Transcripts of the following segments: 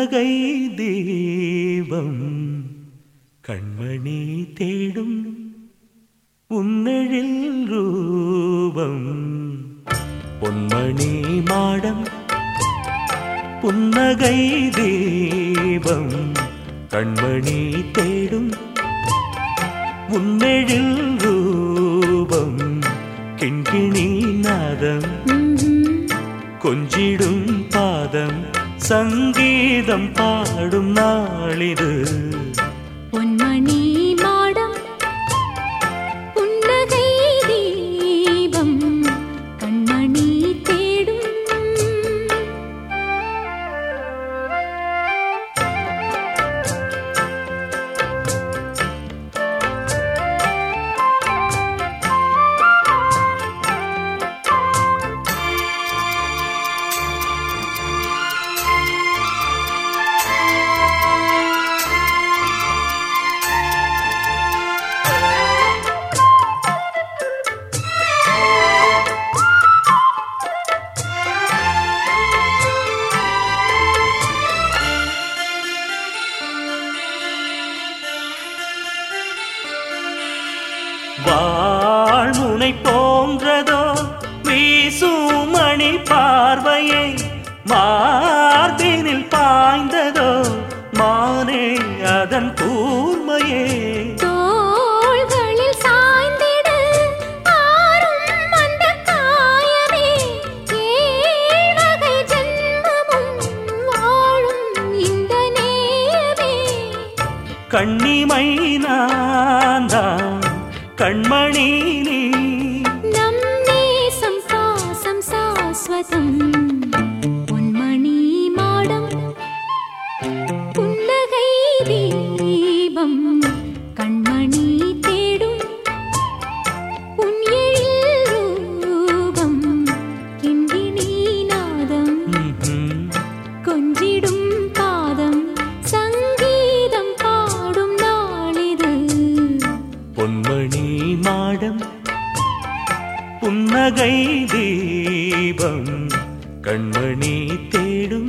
புன்னகை தீபம் கண்மணி தேடும் உன்னெழில் ரூபம் பொன்மணி மாடம் புன்னகை தீபம் கண்மணி தேடும் உன்னெழில் ரூபம் கிண்கிணி நாதம் கொஞ்சிடும் பாதம் சங்கீதம் பாடும் நாளிது பொன்மணி மாடம் புன்னகை தீபம் கண்மணி தேடும் வாழ்முனை போன்றதோ வீசுமணி பார்வையை மார்பினில் பாய்ந்ததோ மானே அதன் கூர்மையே தோள்களில் சாய்ந்திடு ஆறும் அந்த காயமே ஏழ்வகை ஜென்மமும் வாழும் இந்த நேயமே கண்ணிமை நான்தான் கண்மணி நீ நம் நேசம் பாசம் சாஸ்வதம் பொன்மணி மாடம் புன்னகை தீபம் கண்மணி தேடும் உன் எழில் ரூபம் கிண்கிணி நாதம் கொஞ்சிடும் பாதம் சங்கீதம் பாடும் நாளிது பொன்மணி மாடம் புன்னகை தீபம் கண்மணி தேடும்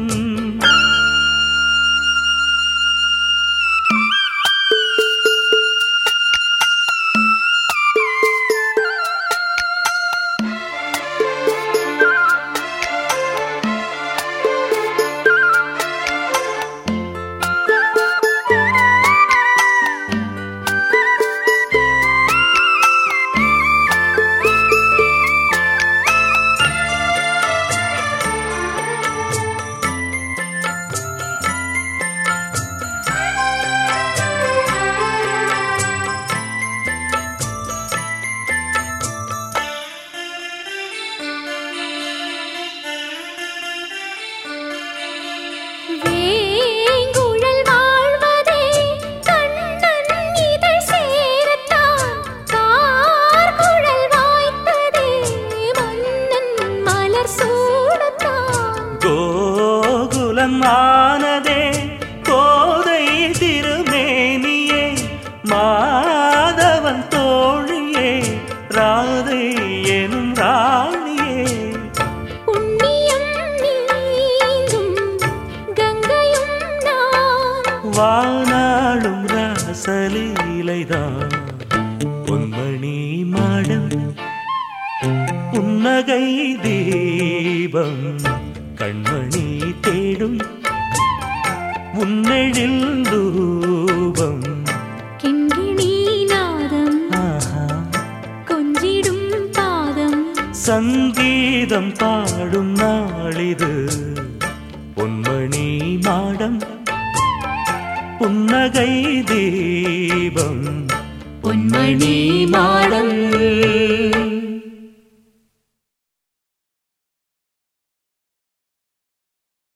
வேங்குழல் வாழ்வதே கண்ணன் இதழ் சேரத்தான் கார்குழல் வாய்த்ததே மன்னன் மலர் சூடத்தான் கோகுலம் ஆனதே கோதை திருமேனியே மாதவன் தோழியே ராதை எனும் ராணியே புண்ணியம் நீந்தும் கங்கையும் நான் வானாளும் ராசலீலைதான் பொன்மணி மாடம் புன்னகை தீபம் கண்மணி தேடும் உன்னெழில் ரூபம் கிண்கிணி நாதம் கொஞ்சிடும் பாதம் சங்கீதம் பாடும் நாளிது பொன்மணி மாடம் புன்னகை தீபம் பொன்மணி மாடம்